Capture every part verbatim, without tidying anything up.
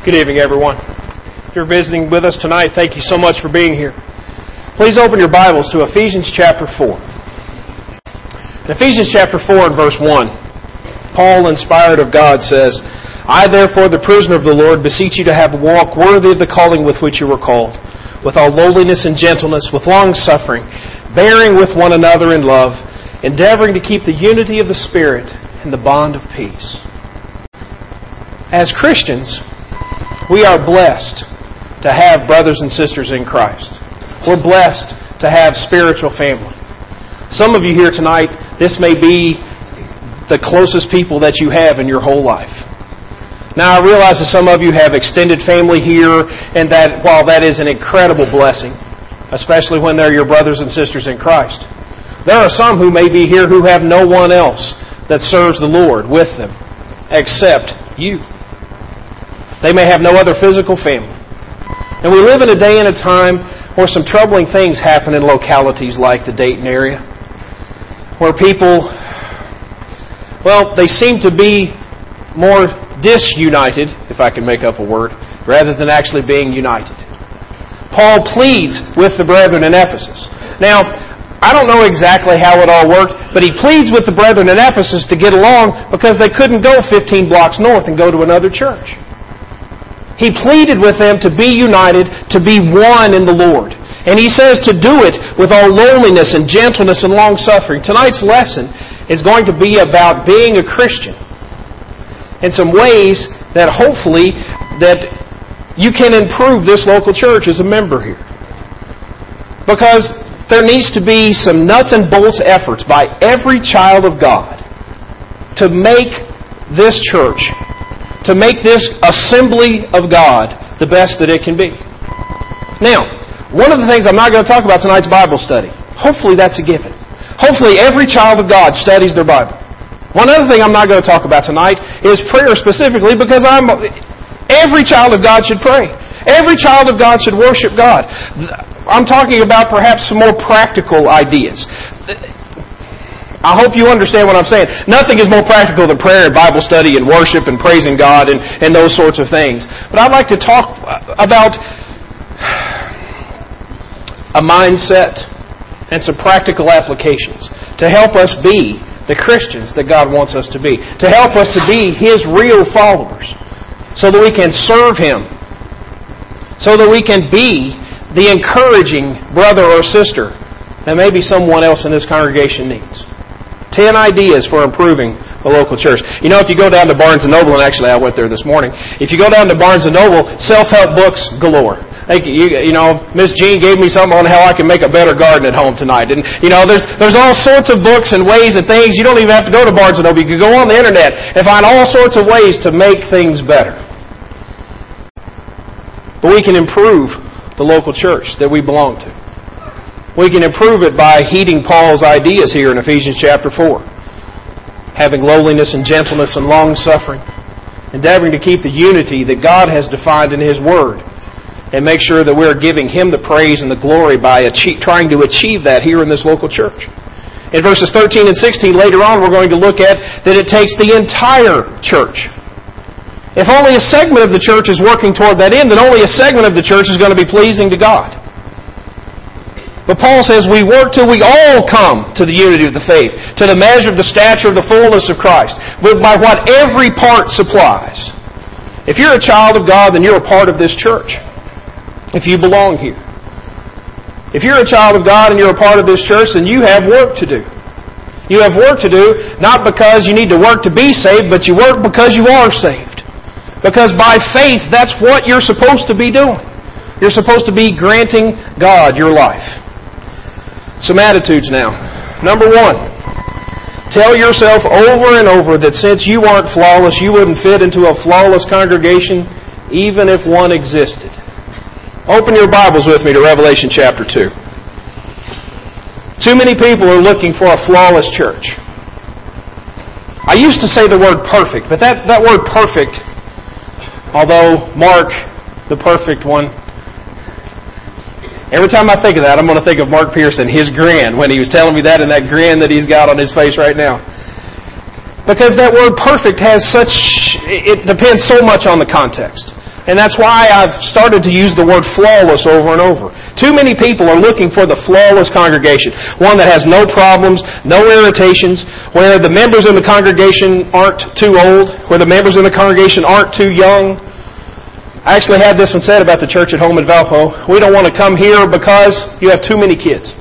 Good evening, everyone. If you're visiting with us tonight, thank you so much for being here. Please open your Bibles to Ephesians chapter four. In Ephesians chapter four and verse one, Paul, inspired of God, says, I, therefore, the prisoner of the Lord, beseech you to have a walk worthy of the calling with which you were called, with all lowliness and gentleness, with long suffering, bearing with one another in love, endeavoring to keep the unity of the Spirit in the bond of peace. As Christians, we are blessed to have brothers and sisters in Christ. We're blessed to have spiritual family. Some of you here tonight, this may be the closest people that you have in your whole life. Now, I realize that some of you have extended family here, and that while that is an incredible blessing, especially when they're your brothers and sisters in Christ, there are some who may be here who have no one else that serves the Lord with them except you. They may have no other physical family. And we live in a day and a time where some troubling things happen in localities like the Dayton area, where people, well, they seem to be more disunited, if I can make up a word, rather than actually being united. Paul pleads with the brethren in Ephesus. Now, I don't know exactly how it all worked, but he pleads with the brethren in Ephesus to get along because they couldn't go fifteen blocks north and go to another church. He pleaded with them to be united, to be one in the Lord. And he says to do it with all lowliness and gentleness and long-suffering. Tonight's lesson is going to be about being a Christian in some ways that hopefully that you can improve this local church as a member here. Because there needs to be some nuts and bolts efforts by every child of God to make this church, to make this assembly of God the best that it can be. Now, one of the things I'm not going to talk about tonight's Bible study. Hopefully that's a given. Hopefully every child of God studies their Bible. One other thing I'm not going to talk about tonight is prayer specifically, because I'm every child of God should pray. Every child of God should worship God. I'm talking about perhaps some more practical ideas. I hope you understand what I'm saying. Nothing is more practical than prayer and Bible study and worship and praising God and, and those sorts of things. But I'd like to talk about a mindset and some practical applications to help us be the Christians that God wants us to be, to help us to be His real followers, so that we can serve Him, so that we can be the encouraging brother or sister that maybe someone else in this congregation needs. Ten ideas for improving the local church. You know, if you go down to Barnes and Noble, and actually I went there this morning, if you go down to Barnes and Noble, self-help books galore. Like, you, you know, Miss Jean gave me something on how I can make a better garden at home tonight. And, you know, there's there's all sorts of books and ways and things. You don't even have to go to Barnes and Noble. You can go on the internet and find all sorts of ways to make things better. But we can improve the local church that we belong to. We can improve it by heeding Paul's ideas here in Ephesians chapter four. Having lowliness and gentleness and long-suffering. Endeavoring to keep the unity that God has defined in His Word. And make sure that we're giving Him the praise and the glory by achieve, trying to achieve that here in this local church. In verses thirteen and sixteen, later on, we're going to look at that it takes the entire church. If only a segment of the church is working toward that end, then only a segment of the church is going to be pleasing to God. But Paul says we work till we all come to the unity of the faith, to the measure of the stature of the fullness of Christ, by what every part supplies. If you're a child of God, then you're a part of this church. If you belong here. If you're a child of God and you're a part of this church, then you have work to do. You have work to do, not because you need to work to be saved, but you work because you are saved. Because by faith, that's what you're supposed to be doing. You're supposed to be granting God your life. Some attitudes now. Number one, tell yourself over and over that since you aren't flawless, you wouldn't fit into a flawless congregation, even if one existed. Open your Bibles with me to Revelation chapter two. Too many people are looking for a flawless church. I used to say the word perfect, but that, that word perfect, although Mark, the perfect one, every time I think of that, I'm going to think of Mark Pearson, his grin, when he was telling me that, and that grin that he's got on his face right now. Because that word perfect has such, it depends so much on the context. And that's why I've started to use the word flawless over and over. Too many people are looking for the flawless congregation. One that has no problems, no irritations, where the members in the congregation aren't too old, where the members in the congregation aren't too young. I actually had this one said about the church at home in Valpo. We don't want to come here because you have too many kids.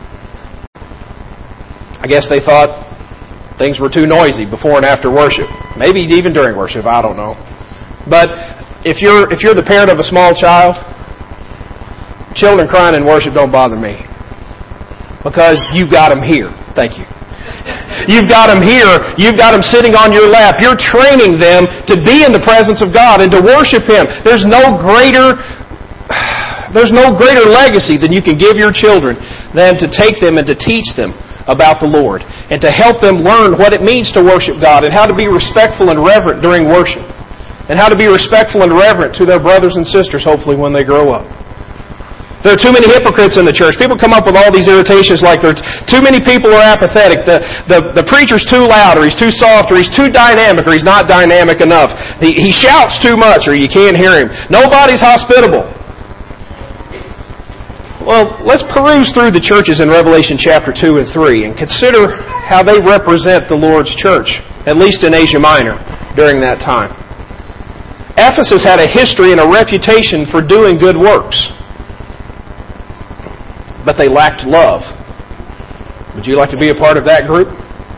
I guess they thought things were too noisy before and after worship. Maybe even during worship, I don't know. But if you're if you're the parent of a small child, children crying in worship don't bother me. Because you've got them here. Thank you. You've got them here. You've got them sitting on your lap. You're training them to be in the presence of God and to worship Him. There's no greater there's no greater legacy than you can give your children than to take them and to teach them about the Lord and to help them learn what it means to worship God and how to be respectful and reverent during worship and how to be respectful and reverent to their brothers and sisters, hopefully, when they grow up. There are too many hypocrites in the church. People come up with all these irritations like there's too many people are apathetic. The, the, the preacher's too loud, or he's too soft, or he's too dynamic, or he's not dynamic enough. He, he shouts too much, or you can't hear him. Nobody's hospitable. Well, let's peruse through the churches in Revelation chapter two and three and consider how they represent the Lord's church, at least in Asia Minor, during that time. Ephesus had a history and a reputation for doing good works, but they lacked love. Would you like to be a part of that group?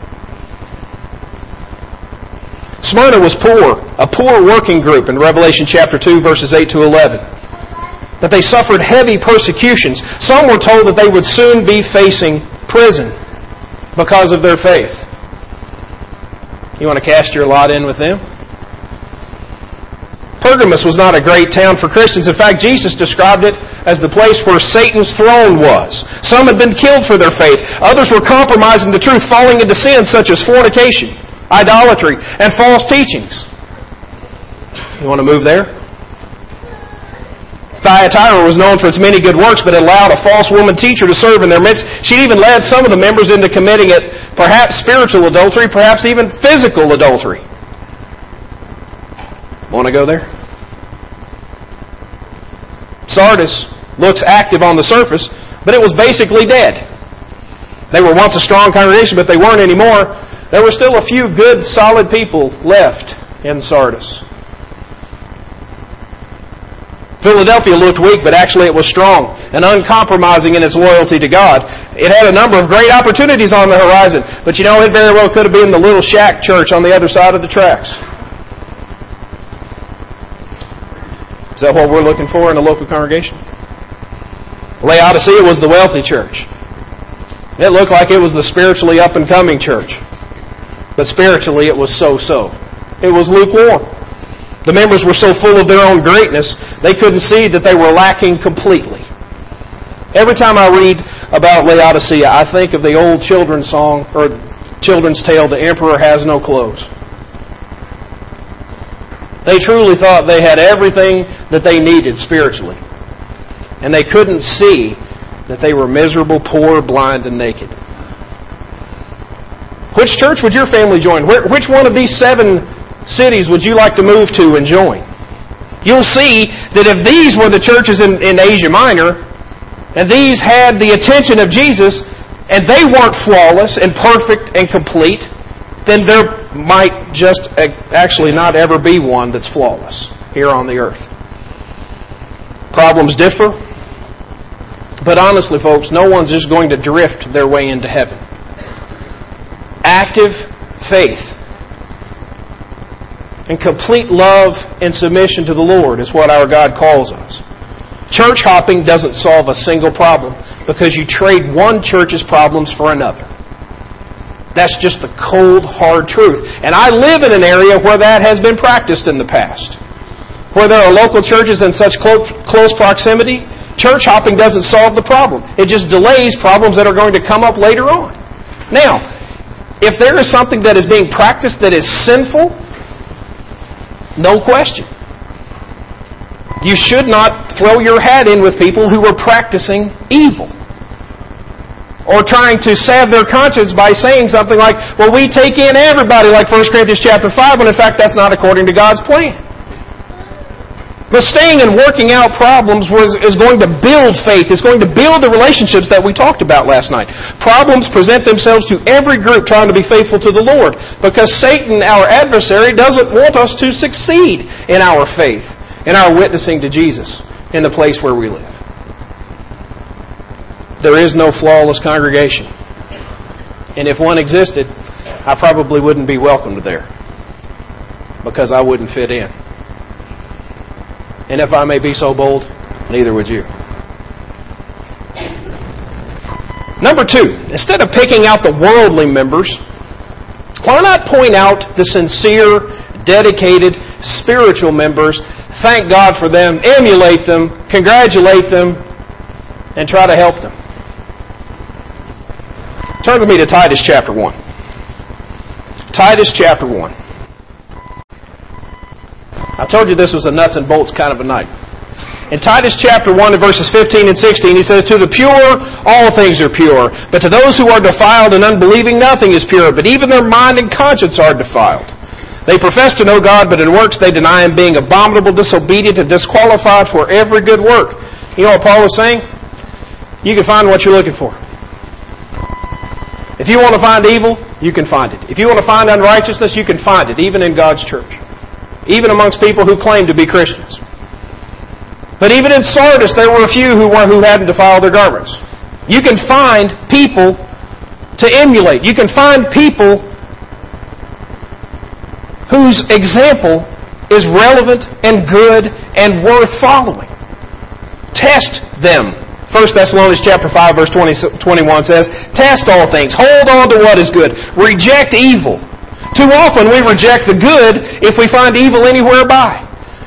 Smyrna was poor, a poor working group in Revelation chapter two, verses eight to eleven. That they suffered heavy persecutions. Some were told that they would soon be facing prison because of their faith. You want to cast your lot in with them? Pergamos was not a great town for Christians. In fact, Jesus described it as the place where Satan's throne was. Some had been killed for their faith. Others were compromising the truth, falling into sins such as fornication, idolatry, and false teachings. You want to move there? Thyatira was known for its many good works, but it allowed a false woman teacher to serve in their midst. She even led some of the members into committing it, perhaps spiritual adultery, perhaps even physical adultery. Want to go there? Sardis looks active on the surface, but it was basically dead. They were once a strong congregation, but they weren't anymore. There were still a few good, solid people left in Sardis. Philadelphia looked weak, but actually it was strong and uncompromising in its loyalty to God. It had a number of great opportunities on the horizon, but you know, it very well could have been the little shack church on the other side of the tracks. Is that what we're looking for in a local congregation? Laodicea was the wealthy church. It looked like it was the spiritually up-and-coming church. But spiritually it was so-so. It was lukewarm. The members were so full of their own greatness, they couldn't see that they were lacking completely. Every time I read about Laodicea, I think of the old children's song, or children's tale, The Emperor Has No Clothes. They truly thought they had everything that they needed spiritually. And they couldn't see that they were miserable, poor, blind, and naked. Which church would your family join? Which one of these seven cities would you like to move to and join? You'll see that if these were the churches in, in Asia Minor, and these had the attention of Jesus, and they weren't flawless and perfect and complete, then there might just actually not ever be one that's flawless here on the earth. Problems differ, but honestly, folks, no one's just going to drift their way into heaven. Active faith and complete love and submission to the Lord is what our God calls us. Church hopping doesn't solve a single problem because you trade one church's problems for another. That's just the cold, hard truth. And I live in an area where that has been practiced in the past. Where there are local churches in such close, close proximity, church hopping doesn't solve the problem. It just delays problems that are going to come up later on. Now, if there is something that is being practiced that is sinful, no question. You should not throw your hat in with people who are practicing evil. Or trying to salve their conscience by saying something like, well, we take in everybody, like First Corinthians chapter five, when in fact that's not according to God's plan. But staying and working out problems was, is going to build faith. It's going to build the relationships that we talked about last night. Problems present themselves to every group trying to be faithful to the Lord, because Satan, our adversary, doesn't want us to succeed in our faith, in our witnessing to Jesus in the place where we live. There is no flawless congregation. And if one existed, I probably wouldn't be welcomed there, because I wouldn't fit in. And if I may be so bold, neither would you. Number two, instead of picking out the worldly members, why not point out the sincere, dedicated, spiritual members, thank God for them, emulate them, congratulate them, and try to help them? Turn with me to Titus chapter one. Titus chapter one. I told you this was a nuts and bolts kind of a night. In Titus chapter one and verses fifteen and sixteen, he says, "To the pure, all things are pure. But to those who are defiled and unbelieving, nothing is pure. But even their mind and conscience are defiled. They profess to know God, but in works they deny Him, being abominable, disobedient, and disqualified for every good work." You know what Paul was saying? You can find what you're looking for. If you want to find evil, you can find it. If you want to find unrighteousness, you can find it, even in God's church. Even amongst people who claim to be Christians. But even in Sardis, there were a few who were who hadn't defiled their garments. You can find people to emulate. You can find people whose example is relevant and good and worth following. Test them. First Thessalonians chapter five, verse twenty, twenty-one says, "Test all things. Hold on to what is good. Reject evil." Too often we reject the good if we find evil anywhere by.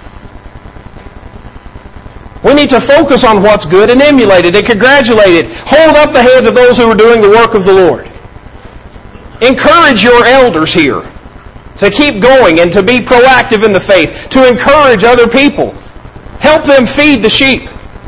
We need to focus on what's good and emulate it and congratulate it. Hold up the heads of those who are doing the work of the Lord. Encourage your elders here to keep going and to be proactive in the faith, to encourage other people. Help them feed the sheep.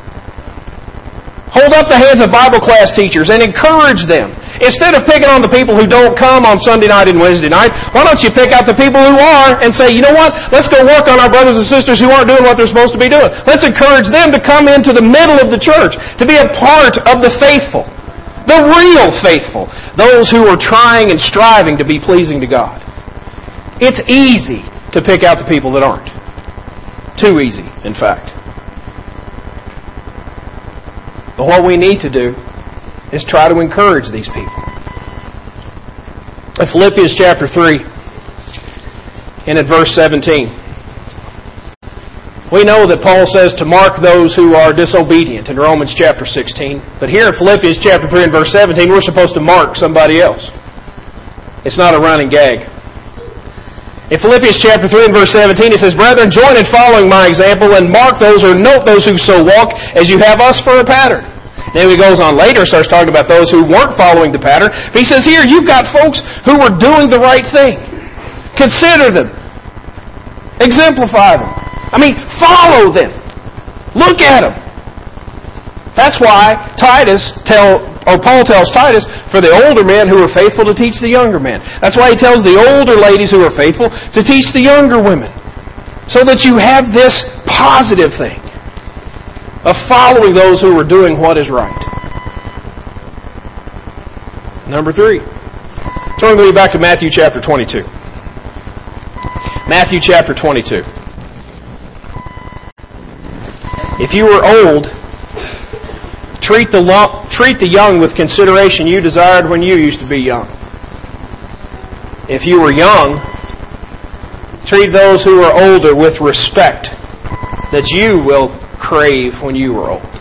Hold up the heads of Bible class teachers and encourage them. Instead of picking on the people who don't come on Sunday night and Wednesday night, why don't you pick out the people who are and say, you know what, let's go work on our brothers and sisters who aren't doing what they're supposed to be doing. Let's encourage them to come into the middle of the church, to be a part of the faithful, the real faithful, those who are trying and striving to be pleasing to God. It's easy to pick out the people that aren't. Too easy, in fact. But what we need to do is try to encourage these people. In Philippians chapter three, and at verse seventeen, we know that Paul says to mark those who are disobedient in Romans chapter sixteen. But here in Philippians chapter three and verse seventeen, we're supposed to mark somebody else. It's not a running gag. In Philippians chapter three and verse seventeen, it says, "Brethren, join in following my example and mark those or note those who so walk as you have us for a pattern." Then he goes on later, starts talking about those who weren't following the pattern. But he says here, you've got folks who were doing the right thing. Consider them. Exemplify them. I mean, follow them. Look at them. That's why Titus tell, or Paul tells Titus, for the older men who are faithful to teach the younger men. That's why he tells the older ladies who are faithful to teach the younger women. So that you have this positive thing of following those who are doing what is right. Number three. Turn with me back to Matthew chapter twenty-two. Matthew chapter twenty-two. If you were old, treat the, lo- treat the young with consideration you desired when you used to be young. If you were young, treat those who are older with respect that you will crave when you were old.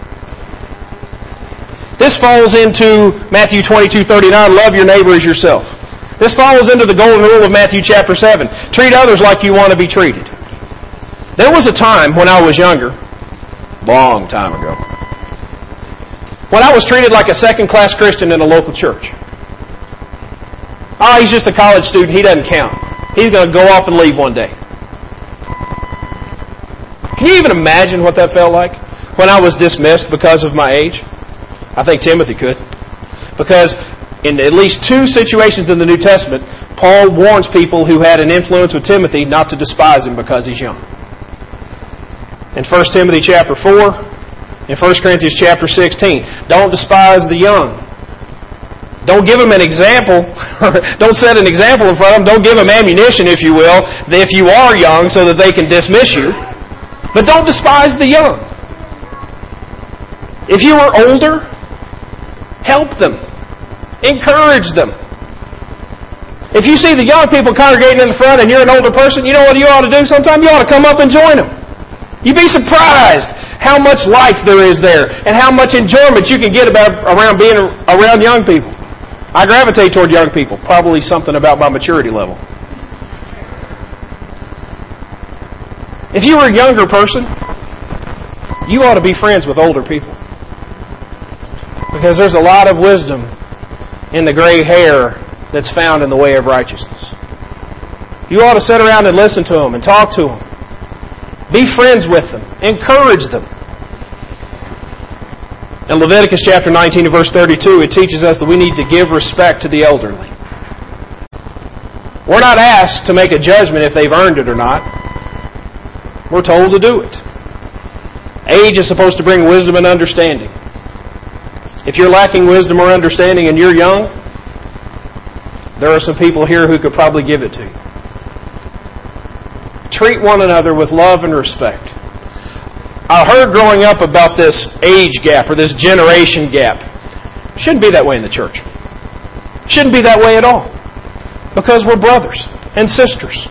This falls into Matthew twenty-two thirty-nine, love your neighbor as yourself. This falls into the golden rule of Matthew chapter seven, treat others like you want to be treated. There was a time when I was younger, long time ago, when I was treated like a second-class Christian in a local church. Oh, he's just a college student, he doesn't count. He's going to go off and leave one day. Can you even imagine what that felt like when I was dismissed because of my age? I think Timothy could. Because in at least two situations in the New Testament, Paul warns people who had an influence with Timothy not to despise him because he's young. in First Timothy chapter four, in First Corinthians chapter sixteen. Don't despise the young. Don't give them an example. Don't set an example in front of them. Don't give them ammunition, if you will, if you are young, so that they can dismiss you. But don't despise the young. If you are older, help them. Encourage them. If you see the young people congregating in the front and you're an older person, you know what you ought to do sometime? You ought to come up and join them. You'd be surprised how much life there is there and how much enjoyment you can get about around being around young people. I gravitate toward young people. Probably something about my maturity level. If you were a younger person, you ought to be friends with older people. Because there's a lot of wisdom in the gray hair that's found in the way of righteousness. You ought to sit around and listen to them and talk to them. Be friends with them. Encourage them. In Leviticus chapter nineteen and verse thirty-two, it teaches us that we need to give respect to the elderly. We're not asked to make a judgment if they've earned it or not. We're told to do it. Age is supposed to bring wisdom and understanding. If you're lacking wisdom or understanding and you're young, there are some people here who could probably give it to you. Treat one another with love and respect. I heard growing up about this age gap or this generation gap. Shouldn't be that way in the church. Shouldn't be that way at all. Because we're brothers and sisters.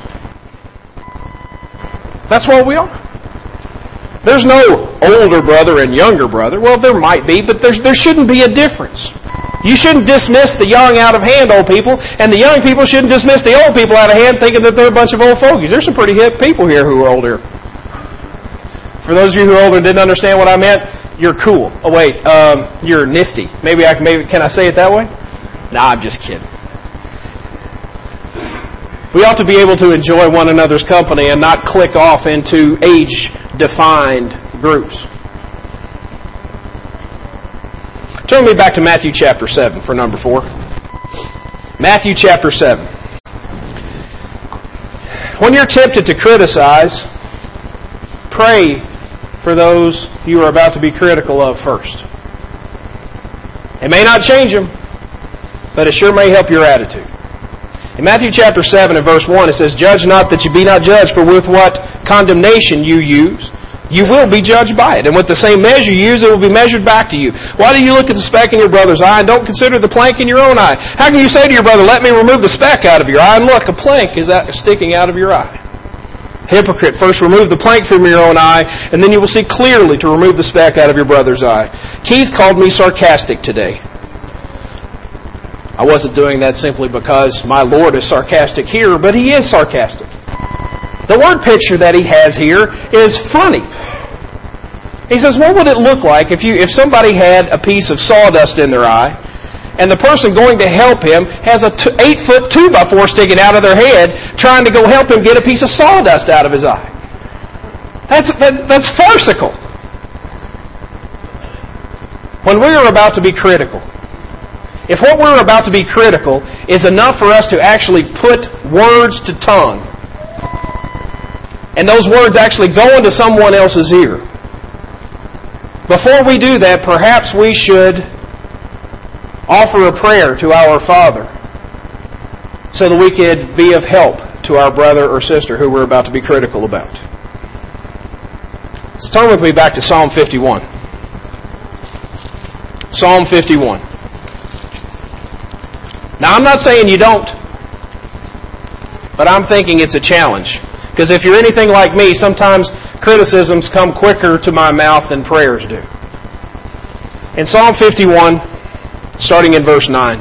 That's what we are. There's no older brother and younger brother. Well, there might be, but there's, there shouldn't be a difference. You shouldn't dismiss the young out of hand old people, and the young people shouldn't dismiss the old people out of hand thinking that they're a bunch of old fogies. There's some pretty hip people here who are older. For those of you who are older and didn't understand what I meant, you're cool. Oh wait, um, you're nifty. Maybe I can. Maybe can I say it that way? Nah, I'm just kidding. We ought to be able to enjoy one another's company and not click off into age-defined groups. Turn me back to Matthew chapter seven for number four. Matthew chapter seven. When you're tempted to criticize, pray for those you are about to be critical of first. It may not change them, but it sure may help your attitude. In Matthew chapter seven and verse one, it says, "Judge not that you be not judged, for with what condemnation you use, you will be judged by it. And with the same measure you use, it will be measured back to you. Why do you look at the speck in your brother's eye and don't consider the plank in your own eye? How can you say to your brother, let me remove the speck out of your eye, and look, a plank is sticking out of your eye? Hypocrite, first remove the plank from your own eye, and then you will see clearly to remove the speck out of your brother's eye." Keith called me sarcastic today. I wasn't doing that simply because my Lord is sarcastic here, but He is sarcastic. The word picture that he has here is funny. He says, what would it look like if you if somebody had a piece of sawdust in their eye, and the person going to help him has a t- eight-foot two-by-four sticking out of their head, trying to go help him get a piece of sawdust out of his eye? That's that, that's farcical. When we are about to be critical, if what we're about to be critical is enough for us to actually put words to tongue, and those words actually go into someone else's ear, before we do that, perhaps we should offer a prayer to our Father so that we could be of help to our brother or sister who we're about to be critical about. Let's turn with me back to Psalm fifty-one. Psalm fifty-one. Now, I'm not saying you don't, but I'm thinking it's a challenge. Because if you're anything like me, sometimes criticisms come quicker to my mouth than prayers do. In Psalm fifty-one, starting in verse nine.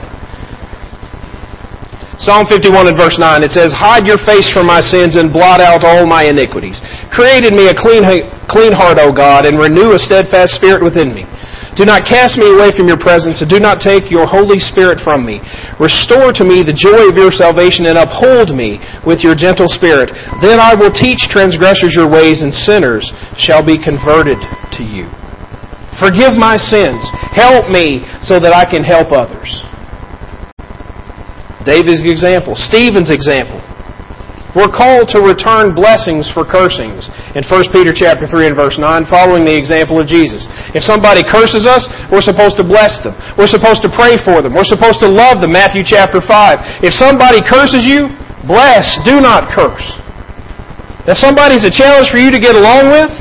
Psalm fifty-one and verse nine, it says, "Hide your face from my sins and blot out all my iniquities. Create in me a clean, clean heart, O God, and renew a steadfast spirit within me. Do not cast me away from your presence, and do not take your Holy Spirit from me. Restore to me the joy of your salvation, and uphold me with your gentle spirit. Then I will teach transgressors your ways, and sinners shall be converted to you. Forgive my sins. Help me so that I can help others." David's example. Stephen's example. We're called to return blessings for cursings in First Peter chapter three and verse nine, following the example of Jesus. If somebody curses us, we're supposed to bless them. We're supposed to pray for them. We're supposed to love them, Matthew chapter five. If somebody curses you, bless, do not curse. If somebody's a challenge for you to get along with,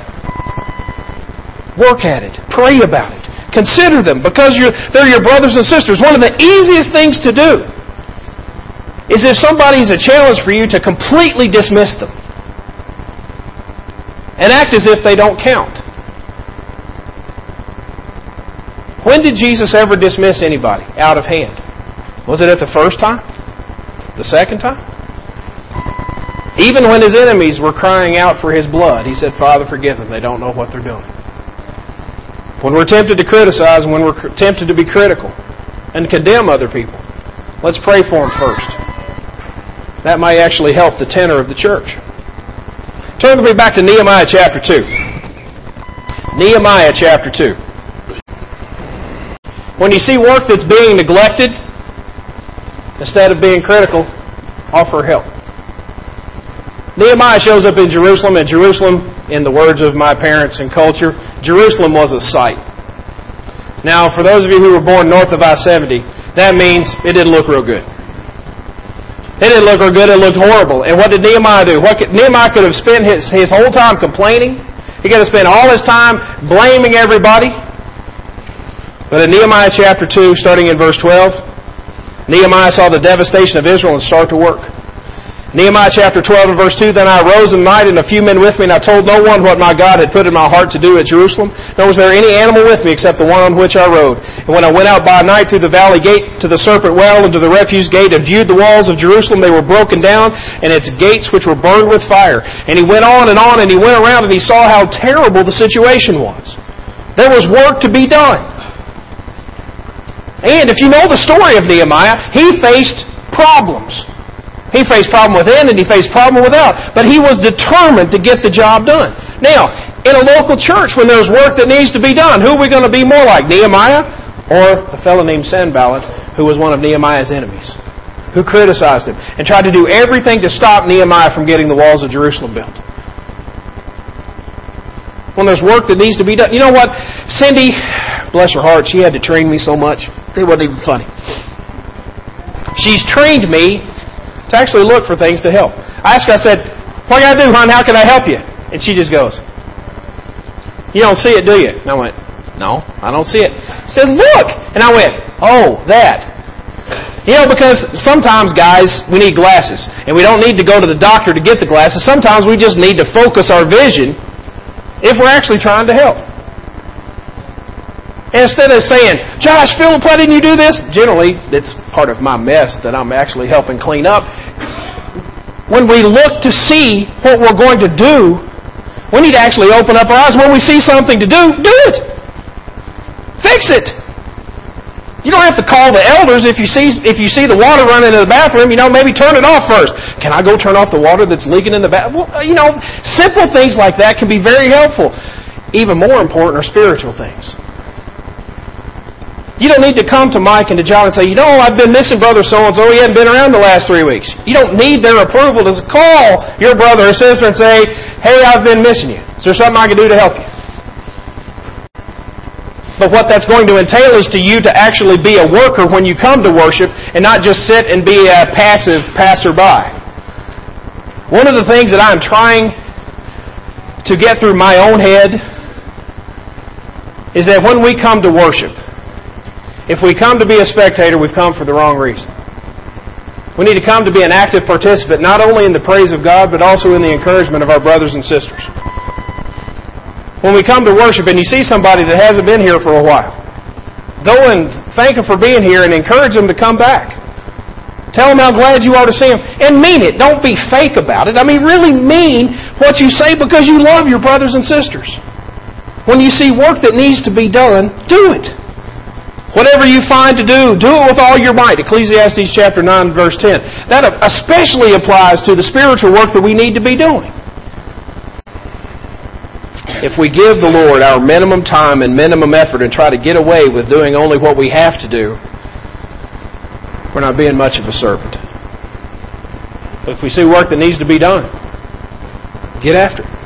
work at it. Pray about it. Consider them because you're, they're your brothers and sisters. One of the easiest things to do is if somebody's a challenge for you to completely dismiss them and act as if they don't count. When did Jesus ever dismiss anybody out of hand? Was it at the first time? The second time? Even when his enemies were crying out for his blood, he said, Father, forgive them. They don't know what they're doing. When we're tempted to criticize and when we're tempted to be critical and condemn other people, let's pray for them first. That might actually help the tenor of the church. Turn with me back to Nehemiah chapter two. Nehemiah chapter two. When you see work that's being neglected, instead of being critical, offer help. Nehemiah shows up in Jerusalem, and Jerusalem, in the words of my parents and culture, Jerusalem was a sight. Now, for those of you who were born north of I seventy, that means it didn't look real good. It didn't look real good, it looked horrible. And what did Nehemiah do? What could, Nehemiah could have spent his, his whole time complaining. He could have spent all his time blaming everybody. But in Nehemiah chapter two, starting in verse twelve, Nehemiah saw the devastation of Israel and started to work. Nehemiah chapter twelve and verse two, Then I arose in the night and a few men with me, and I told no one what my God had put in my heart to do at Jerusalem, nor was there any animal with me except the one on which I rode. And when I went out by night through the valley gate to the serpent well and to the refuse gate and viewed the walls of Jerusalem, they were broken down, and its gates which were burned with fire. And he went on and on, and he went around, and he saw how terrible the situation was. There was work to be done. And if you know the story of Nehemiah, he faced problems. He faced problem within and he faced problem without. But he was determined to get the job done. Now, in a local church, when there's work that needs to be done, who are we going to be more like? Nehemiah or a fellow named Sanballat, who was one of Nehemiah's enemies, who criticized him and tried to do everything to stop Nehemiah from getting the walls of Jerusalem built? When there's work that needs to be done. You know what? Cindy, bless her heart, she had to train me so much. It wasn't even funny. She's trained me to actually look for things to help. I asked her, I said, what can I do, hon? How can I help you? And she just goes, you don't see it, do you? And I went, no, I don't see it. She said, look! And I went, oh, that. You know, because sometimes, guys, we need glasses. And we don't need to go to the doctor to get the glasses. Sometimes we just need to focus our vision if we're actually trying to help. And instead of saying, Josh, Philip, why didn't you do this? Generally, it's part of my mess that I'm actually helping clean up. When we look to see what we're going to do, we need to actually open up our eyes. When we see something to do, do it. Fix it. You don't have to call the elders if you see if you see the water running in the bathroom. You know, maybe turn it off first. Can I go turn off the water that's leaking in the bathroom? Well, you know, simple things like that can be very helpful. Even more important are spiritual things. You don't need to come to Mike and to John and say, you know, I've been missing brother so-and-so. He hadn't been around the last three weeks. You don't need their approval to call your brother or sister and say, hey, I've been missing you. Is there something I can do to help you? But what that's going to entail is to you to actually be a worker when you come to worship and not just sit and be a passive passerby. One of the things that I'm trying to get through my own head is that when we come to worship, if we come to be a spectator, we've come for the wrong reason. We need to come to be an active participant, not only in the praise of God, but also in the encouragement of our brothers and sisters. When we come to worship and you see somebody that hasn't been here for a while, go and thank them for being here and encourage them to come back. Tell them how glad you are to see them. And mean it. Don't be fake about it. I mean, really mean what you say because you love your brothers and sisters. When you see work that needs to be done, do it. Whatever you find to do, do it with all your might. Ecclesiastes chapter nine, verse ten. That especially applies to the spiritual work that we need to be doing. If we give the Lord our minimum time and minimum effort and try to get away with doing only what we have to do, we're not being much of a servant. If we see work that needs to be done, get after it.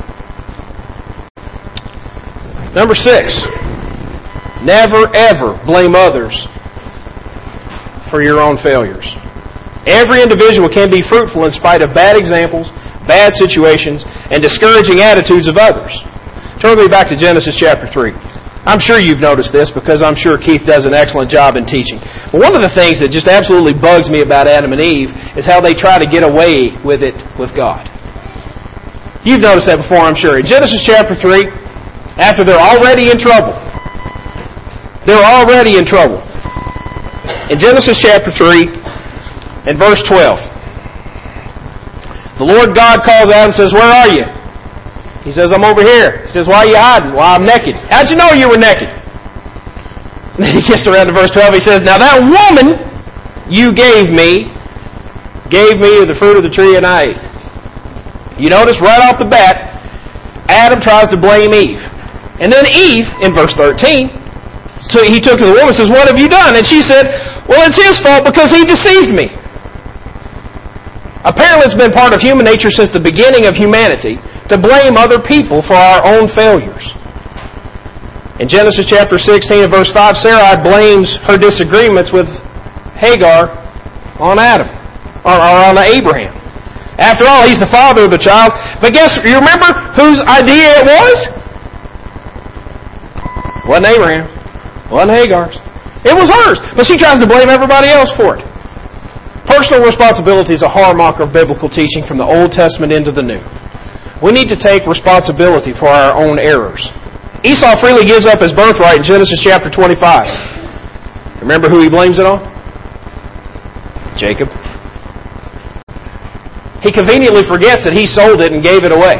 Number six, never ever blame others for your own failures. Every individual can be fruitful in spite of bad examples, bad situations, and discouraging attitudes of others. Turn with me back to Genesis chapter three. I'm sure you've noticed this because I'm sure Keith does an excellent job in teaching. But one of the things that just absolutely bugs me about Adam and Eve is how they try to get away with it with God. You've noticed that before, I'm sure. In Genesis chapter three, after they're already in trouble, they're already in trouble. In Genesis chapter three, in verse twelve, the Lord God calls out and says, "Where are you?" He says, "I'm over here." He says, "Why are you hiding?" "Well, I'm naked." "How'd you know you were naked?" And then he gets around to verse twelve. He says, "Now that woman you gave me, gave me of the fruit of the tree and I ate." You notice right off the bat, Adam tries to blame Eve. And then Eve, in verse thirteen, so he took to the woman and says, "What have you done?" And she said, "Well, it's his fault because he deceived me." Apparently it's been part of human nature since the beginning of humanity to blame other people for our own failures. In Genesis chapter sixteen and verse five, Sarai blames her disagreements with Hagar on Adam, or, or on Abraham. After all, he's the father of the child. But guess, you remember whose idea it was? It wasn't Abraham. It wasn't Hagar's. It was hers. But she tries to blame everybody else for it. Personal responsibility is a hallmark of biblical teaching from the Old Testament into the New. We need to take responsibility for our own errors. Esau freely gives up his birthright in Genesis chapter twenty-five. Remember who he blames it on? Jacob. He conveniently forgets that he sold it and gave it away.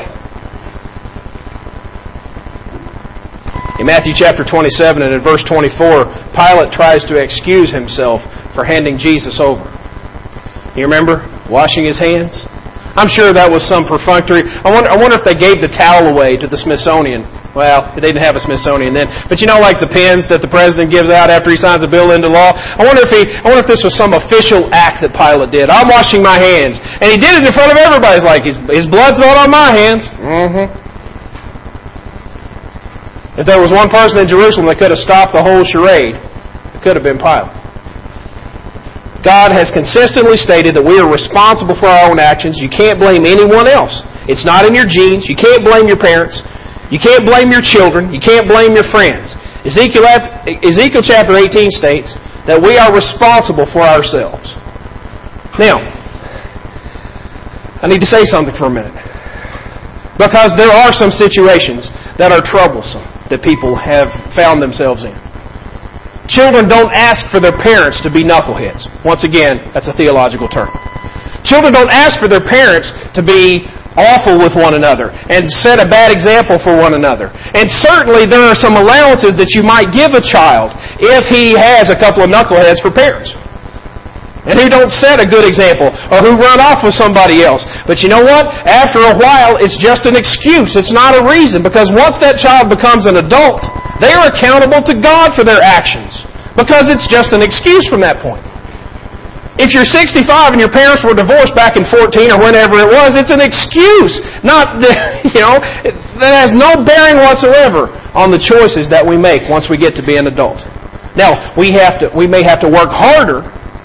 In Matthew chapter twenty-seven and in verse twenty-four, Pilate tries to excuse himself for handing Jesus over. You remember washing his hands? I'm sure that was some perfunctory. I wonder, I wonder if they gave the towel away to the Smithsonian. Well, they didn't have a Smithsonian then. But you know, like the pens that the president gives out after he signs a bill into law? I wonder if he, I wonder if this was some official act that Pilate did. I'm washing my hands. And he did it in front of everybody. He's like, his, his blood's not on my hands. Mm-hmm. If there was one person in Jerusalem that could have stopped the whole charade, it could have been Pilate. God has consistently stated that we are responsible for our own actions. You can't blame anyone else. It's not in your genes. You can't blame your parents. You can't blame your children. You can't blame your friends. Ezekiel, Ezekiel chapter eighteen states that we are responsible for ourselves. Now, I need to say something for a minute. Because there are some situations that are troublesome that people have found themselves in. Children don't ask for their parents to be knuckleheads. Once again, that's a theological term. Children don't ask for their parents to be awful with one another and set a bad example for one another. And certainly there are some allowances that you might give a child if he has a couple of knuckleheads for parents. And who don't set a good example or who run off with somebody else. But you know what? After a while, it's just an excuse. It's not a reason. Because once that child becomes an adult, they are accountable to God for their actions. Because it's just an excuse from that point. If you're sixty-five and your parents were divorced back in fourteen or whenever it was, it's an excuse. Not, you know, that has no bearing whatsoever on the choices that we make once we get to be an adult. Now, we have to, we may have to work harder,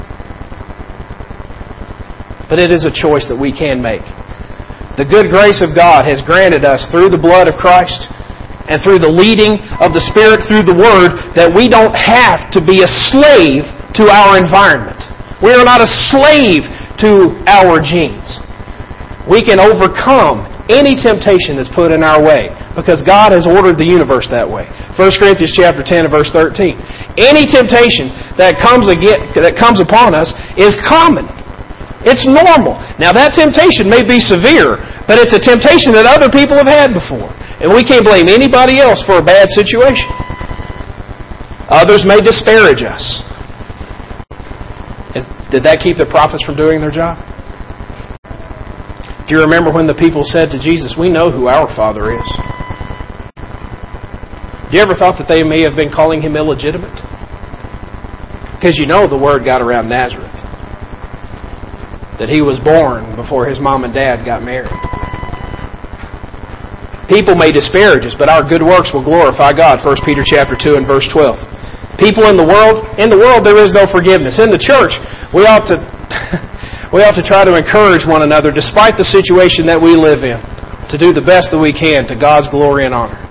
but it is a choice that we can make. The good grace of God has granted us through the blood of Christ and through the leading of the Spirit through the Word that we don't have to be a slave to our environment. We are not a slave to our genes. We can overcome any temptation that's put in our way because God has ordered the universe that way. First Corinthians chapter ten and verse thirteen. Any temptation that comes again, that comes upon us is common. It's normal. Now that temptation may be severe, but it's a temptation that other people have had before. And we can't blame anybody else for a bad situation. Others may disparage us. Did that keep the prophets from doing their job? Do you remember when the people said to Jesus, "We know who our Father is"? Do you ever thought that they may have been calling Him illegitimate? Because you know the word got around Nazareth. that he was born before his mom and dad got married. People may disparage us, but our good works will glorify God. First Peter chapter two and verse twelve. People in the world, in the world there is no forgiveness. In the church, we ought to we ought to try to encourage one another, despite the situation that we live in, to do the best that we can to God's glory and honor.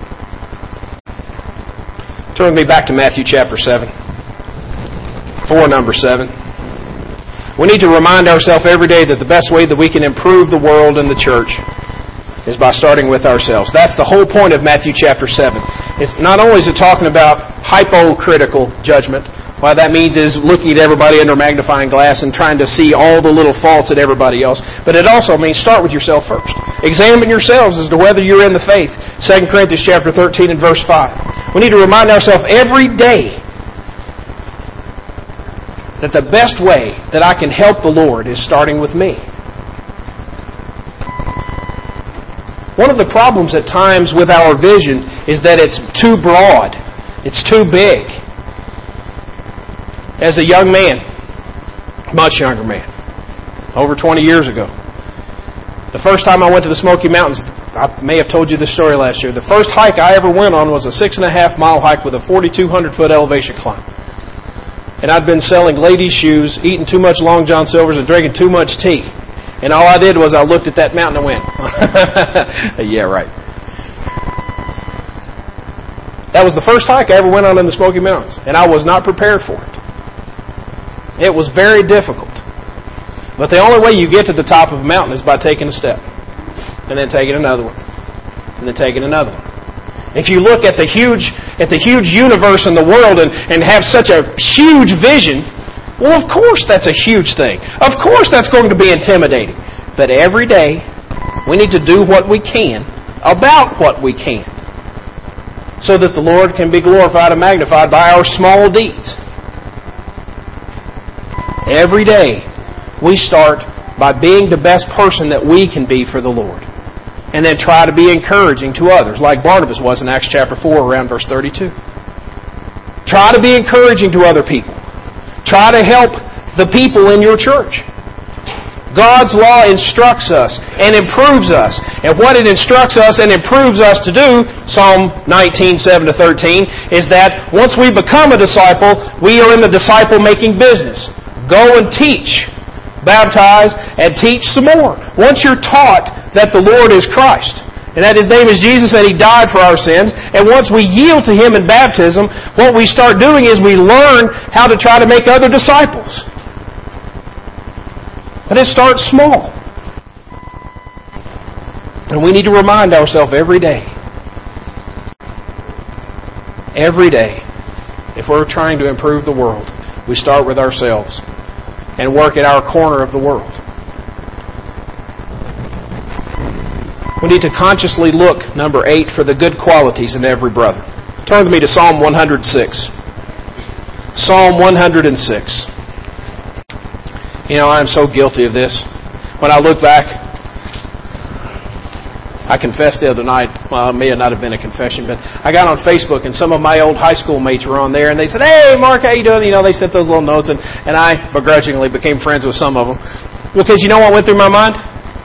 Turn with me back to Matthew chapter seven. For number seven. We need to remind ourselves every day that the best way that we can improve the world and the church is by starting with ourselves. That's the whole point of Matthew chapter seven. It's not only is it talking about hypocritical judgment. What that means is looking at everybody under a magnifying glass and trying to see all the little faults in everybody else. But it also means start with yourself first. Examine yourselves as to whether you're in the faith. Second Corinthians chapter thirteen and verse five. We need to remind ourselves every day that the best way that I can help the Lord is starting with me. One of the problems at times with our vision is that it's too broad. It's too big. As a young man, much younger man, over twenty years ago, the first time I went to the Smoky Mountains, I may have told you this story last year, the first hike I ever went on was a six and a half mile hike with a forty-two hundred foot elevation climb. And I'd been selling ladies' shoes, eating too much Long John Silver's, and drinking too much tea. And all I did was I looked at that mountain and went, yeah, right. That was the first hike I ever went on in the Smoky Mountains, and I was not prepared for it. It was very difficult. But the only way you get to the top of a mountain is by taking a step, and then taking another one, and then taking another one. If you look at the huge at the huge universe in the world and, and have such a huge vision, well, of course that's a huge thing. Of course that's going to be intimidating. But every day, we need to do what we can about what we can, so that the Lord can be glorified and magnified by our small deeds. Every day, we start by being the best person that we can be for the Lord. And then try to be encouraging to others, like Barnabas was in Acts chapter four, around verse thirty-two. Try to be encouraging to other people. Try to help the people in your church. God's law instructs us and improves us. And what it instructs us and improves us to do, Psalm nineteen, seven to thirteen, is that once we become a disciple, we are in the disciple-making business. Go and teach, baptize, and teach some more. Once you're taught that the Lord is Christ, and that His name is Jesus and He died for our sins, and once we yield to Him in baptism, what we start doing is we learn how to try to make other disciples. But it starts small. And we need to remind ourselves every day, every day, if we're trying to improve the world, we start with ourselves and work at our corner of the world. We need to consciously look, number eight, for the good qualities in every brother. Turn with me to Psalm one hundred six. Psalm one hundred six. You know, I am so guilty of this. When I look back, I confessed the other night, well, it may not have been a confession, but I got on Facebook and some of my old high school mates were on there and they said, "Hey, Mark, how you doing?" You know, they sent those little notes and, and I begrudgingly became friends with some of them. Because you know what went through my mind?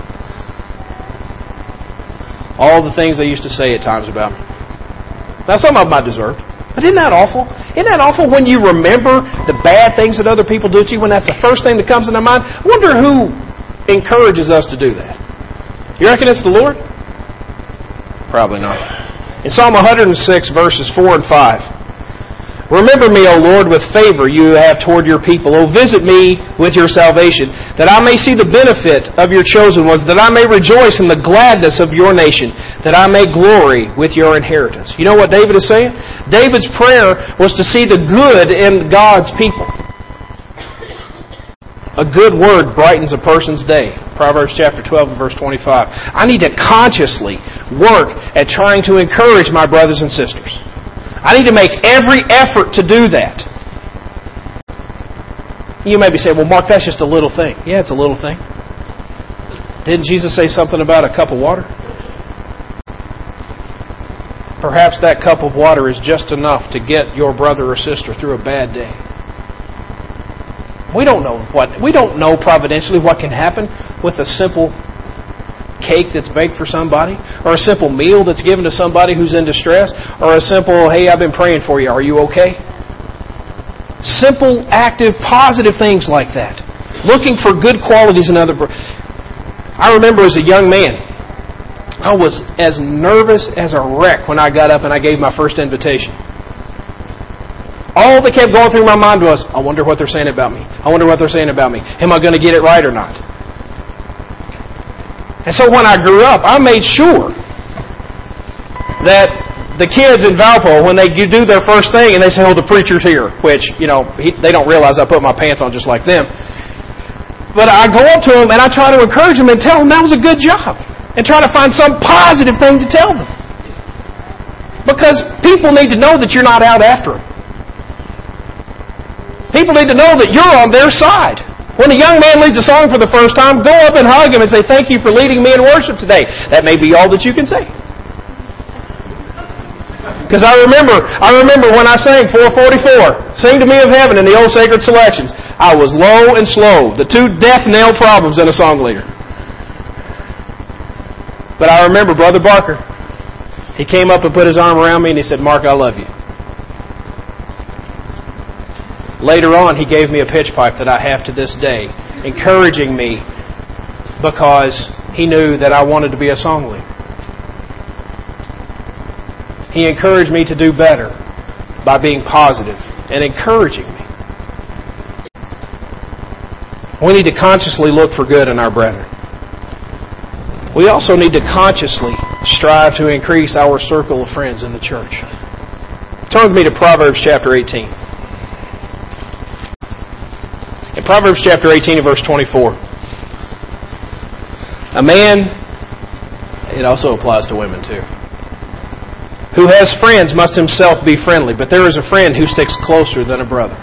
All the things they used to say at times about me. Now, some of them I deserved. But isn't that awful? Isn't that awful when you remember the bad things that other people do to you, when that's the first thing that comes into mind? I wonder who encourages us to do that. You reckon it's the Lord? Probably not. In Psalm one hundred six, verses four and five, "Remember me, O Lord, with favor you have toward your people. O visit me with your salvation, that I may see the benefit of your chosen ones, that I may rejoice in the gladness of your nation, that I may glory with your inheritance." You know what David is saying? David's prayer was to see the good in God's people. A good word brightens a person's day. Proverbs chapter twelve and verse twenty-five. I need to consciously work at trying to encourage my brothers and sisters. I need to make every effort to do that. You may be saying, "Well, Mark, that's just a little thing." Yeah, it's a little thing. Didn't Jesus say something about a cup of water? Perhaps that cup of water is just enough to get your brother or sister through a bad day. We don't know what we don't know providentially what can happen with a simple cake that's baked for somebody, or a simple meal that's given to somebody who's in distress, or a simple, hey, I've been praying for you, are you okay? Simple, active, positive things like that. Looking for good qualities in other. I remember as a young man, I was as nervous as a wreck when I got up and I gave my first invitation. All that kept going through my mind was, I wonder what they're saying about me. I wonder what they're saying about me. Am I going to get it right or not? And so when I grew up, I made sure that the kids in Valpo, when they do their first thing and they say, oh, the preacher's here, which, you know, he, they don't realize I put my pants on just like them. But I go up to them and I try to encourage them and tell them that was a good job. And try to find some positive thing to tell them. Because people need to know that you're not out after them. People need to know that you're on their side. When a young man leads a song for the first time, go up and hug him and say, thank you for leading me in worship today. That may be all that you can say. Because I remember, I remember when I sang four forty-four, Sing to Me of Heaven in the old Sacred Selections, I was low and slow, the two death knell problems in a song leader. But I remember Brother Barker, he came up and put his arm around me and he said, Mark, I love you. Later on, he gave me a pitch pipe that I have to this day, encouraging me because he knew that I wanted to be a song leader. He encouraged me to do better by being positive and encouraging me. We need to consciously look for good in our brethren. We also need to consciously strive to increase our circle of friends in the church. Turn with me to Proverbs chapter eighteen. In Proverbs chapter eighteen and verse twenty-four, a man, it also applies to women too, who has friends must himself be friendly, but there is a friend who sticks closer than a brother.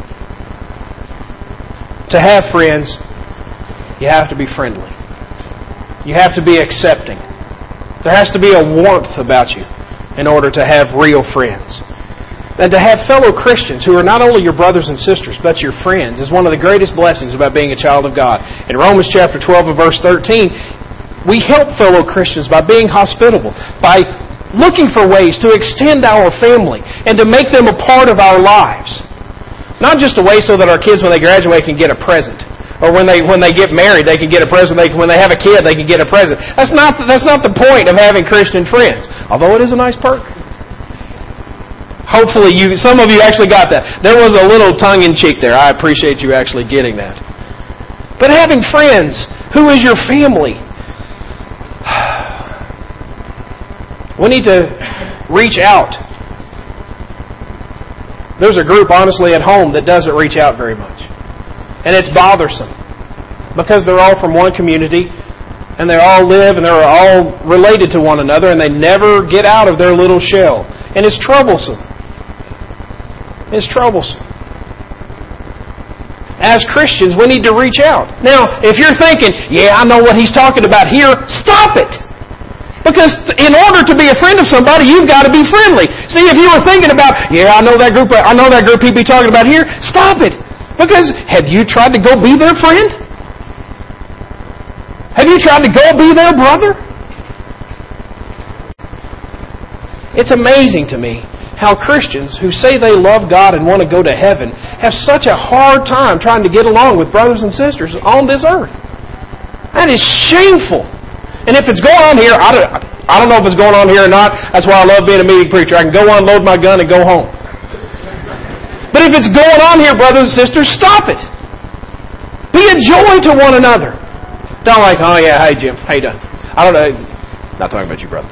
To have friends, you have to be friendly. You have to be accepting. There has to be a warmth about you in order to have real friends. And to have fellow Christians who are not only your brothers and sisters, but your friends is one of the greatest blessings about being a child of God. In Romans chapter twelve and verse thirteen, we help fellow Christians by being hospitable, by looking for ways to extend our family and to make them a part of our lives. Not just a way so that our kids, when they graduate, can get a present. Or when they when they get married, they can get a present. They, when they have a kid, they can get a present. That's not, that's not the point of having Christian friends. Although it is a nice perk. Hopefully, you some of you actually got that. There was a little tongue-in-cheek there. I appreciate you actually getting that. But having friends, who is your family? We need to reach out. There's a group, honestly, at home that doesn't reach out very much. And it's bothersome. Because they're all from one community, and they all live, and they're all related to one another, and they never get out of their little shell. And it's troublesome. It's troublesome. As Christians, we need to reach out. Now, if you're thinking, yeah, I know what he's talking about here, stop it! Because in order to be a friend of somebody, you've got to be friendly. See, if you were thinking about, yeah, I know that group, I know that group he'd be talking about here, stop it. Because have you tried to go be their friend? Have you tried to go be their brother? It's amazing to me how Christians who say they love God and want to go to heaven have such a hard time trying to get along with brothers and sisters on this earth. That is shameful. And if it's going on here, I don't, I don't know if it's going on here or not. That's why I love being a meeting preacher. I can go unload my gun and go home. But if it's going on here, brothers and sisters, stop it. Be a joy to one another. Don't like, oh yeah, hey Jim, how you doing? I don't know. Not talking about you, brother.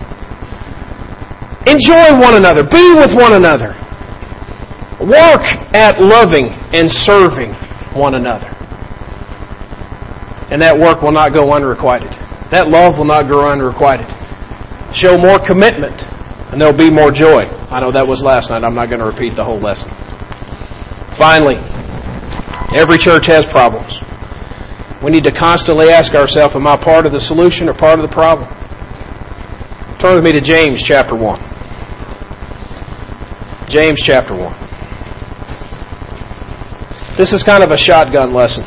Enjoy one another. Be with one another. Work at loving and serving one another. And that work will not go unrequited. That love will not go unrequited. Show more commitment, and there'll be more joy. I know that was last night. I'm not going to repeat the whole lesson. Finally, every church has problems. We need to constantly ask ourselves, am I part of the solution or part of the problem? Turn with me to James chapter one. James chapter one. This is kind of a shotgun lesson.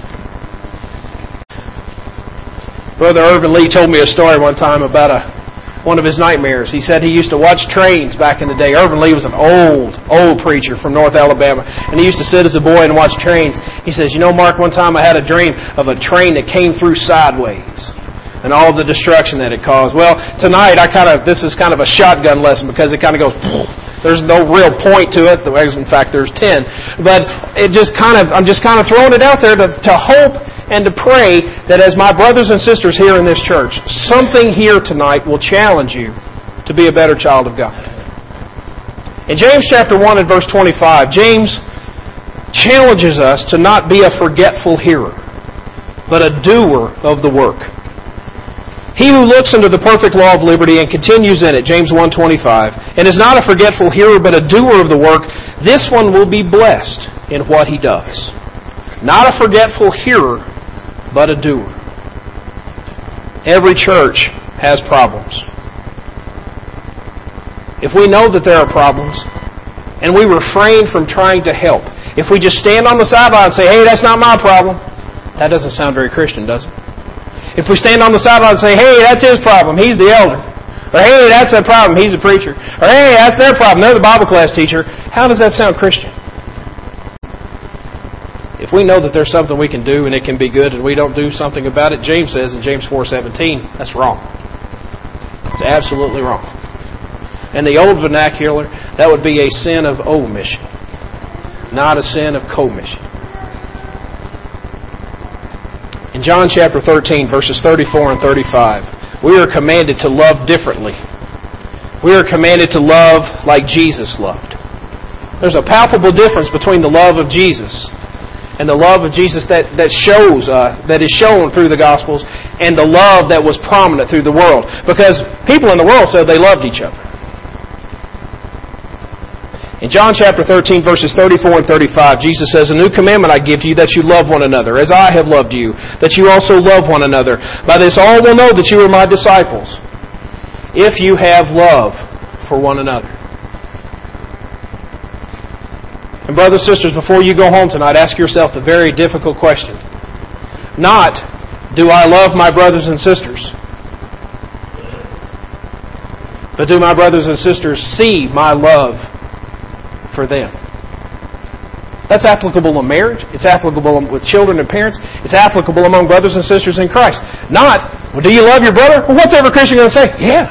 Brother Irvin Lee told me a story one time about a one of his nightmares. He said he used to watch trains back in the day. Irvin Lee was an old, old preacher from North Alabama, and he used to sit as a boy and watch trains. He says, you know, Mark, one time I had a dream of a train that came through sideways and all the destruction that it caused. Well, tonight, I kind of this is kind of a shotgun lesson because it kind of goes, there's no real point to it. In fact, there's ten. But it just kind of, I'm just kind of throwing it out there to, to hope and to pray that as my brothers and sisters here in this church, something here tonight will challenge you to be a better child of God. In James chapter one and verse twenty-five, James challenges us to not be a forgetful hearer, but a doer of the work. He who looks into the perfect law of liberty and continues in it, James one twenty-five, and is not a forgetful hearer, but a doer of the work, this one will be blessed in what he does. Not a forgetful hearer, but a doer. Every church has problems. If we know that there are problems, and we refrain from trying to help, if we just stand on the sideline and say, hey, that's not my problem, that doesn't sound very Christian, does it? If we stand on the sideline and say, hey, that's his problem, he's the elder. Or hey, that's their problem, he's the preacher. Or hey, that's their problem, they're the Bible class teacher. How does that sound Christian? If we know that there's something we can do and it can be good and we don't do something about it, James says in James four seventeen, that's wrong. It's absolutely wrong. In the old vernacular, that would be a sin of omission, not a sin of commission. In John chapter thirteen, verses thirty-four and thirty-five, we are commanded to love differently. We are commanded to love like Jesus loved. There's a palpable difference between the love of Jesus and the love of Jesus that, that shows, uh, that is shown through the Gospels, and the love that was prominent through the world. Because people in the world said they loved each other. In John chapter thirteen, verses thirty-four and thirty-five, Jesus says, a new commandment I give to you, that you love one another, as I have loved you, that you also love one another. By this all will know that you are my disciples, if you have love for one another. And brothers and sisters, before you go home tonight, ask yourself the very difficult question. Not, do I love my brothers and sisters? But do my brothers and sisters see my love for them? That's applicable in marriage. It's applicable with children and parents. It's applicable among brothers and sisters in Christ. Not, well, do you love your brother? Well, what's every Christian going to say? Yeah.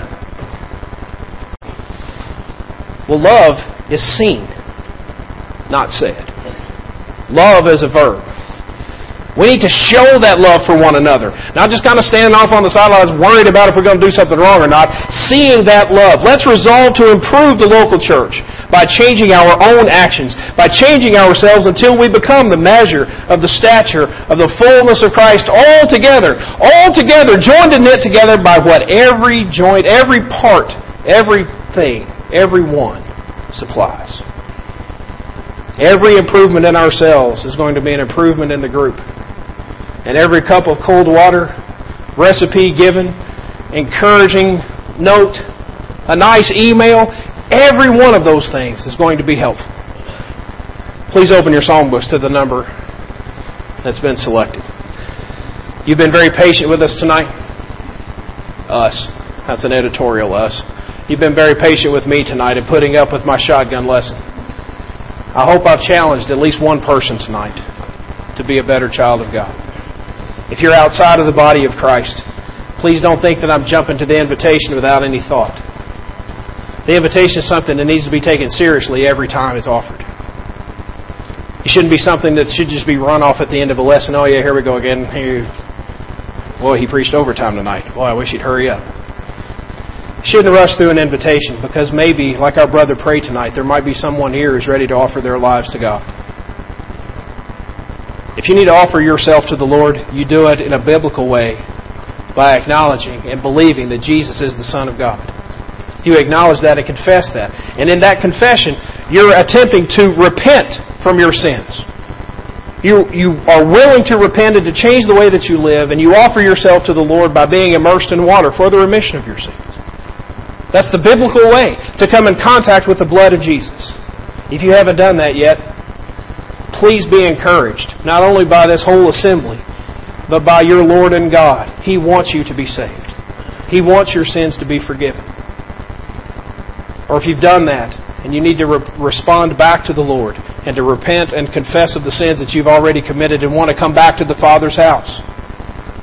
Well, love is seen, not said. Love is a verb. We need to show that love for one another. Not just kind of standing off on the sidelines worried about if we're going to do something wrong or not. Seeing that love. Let's resolve to improve the local church by changing our own actions, by changing ourselves until we become the measure of the stature of the fullness of Christ all together. All together, joined and knit together by what every joint, every part, everything, every one supplies. Every improvement in ourselves is going to be an improvement in the group. And every cup of cold water, recipe given, encouraging note, a nice email, every one of those things is going to be helpful. Please open your psalm books to the number that's been selected. You've been very patient with us tonight. Us. That's an editorial, us. You've been very patient with me tonight in putting up with my shotgun lesson. I hope I've challenged at least one person tonight to be a better child of God. If you're outside of the body of Christ, please don't think that I'm jumping to the invitation without any thought. The invitation is something that needs to be taken seriously every time it's offered. It shouldn't be something that should just be run off at the end of a lesson. Oh yeah, here we go again. Here. Boy, he preached overtime tonight. Boy, I wish he'd hurry up. Shouldn't rush through an invitation, because maybe, like our brother prayed tonight, there might be someone here who's ready to offer their lives to God. If you need to offer yourself to the Lord, you do it in a biblical way by acknowledging and believing that Jesus is the Son of God. You acknowledge that and confess that. And in that confession, you're attempting to repent from your sins. You, you are willing to repent and to change the way that you live, and you offer yourself to the Lord by being immersed in water for the remission of your sins. That's the biblical way to come in contact with the blood of Jesus. If you haven't done that yet, please be encouraged, not only by this whole assembly, but by your Lord and God. He wants you to be saved. He wants your sins to be forgiven. Or if you've done that, and you need to re- respond back to the Lord, and to repent and confess of the sins that you've already committed and want to come back to the Father's house,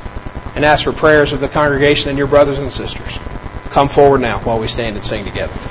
and ask for prayers of the congregation and your brothers and sisters, come forward now while we stand and sing together.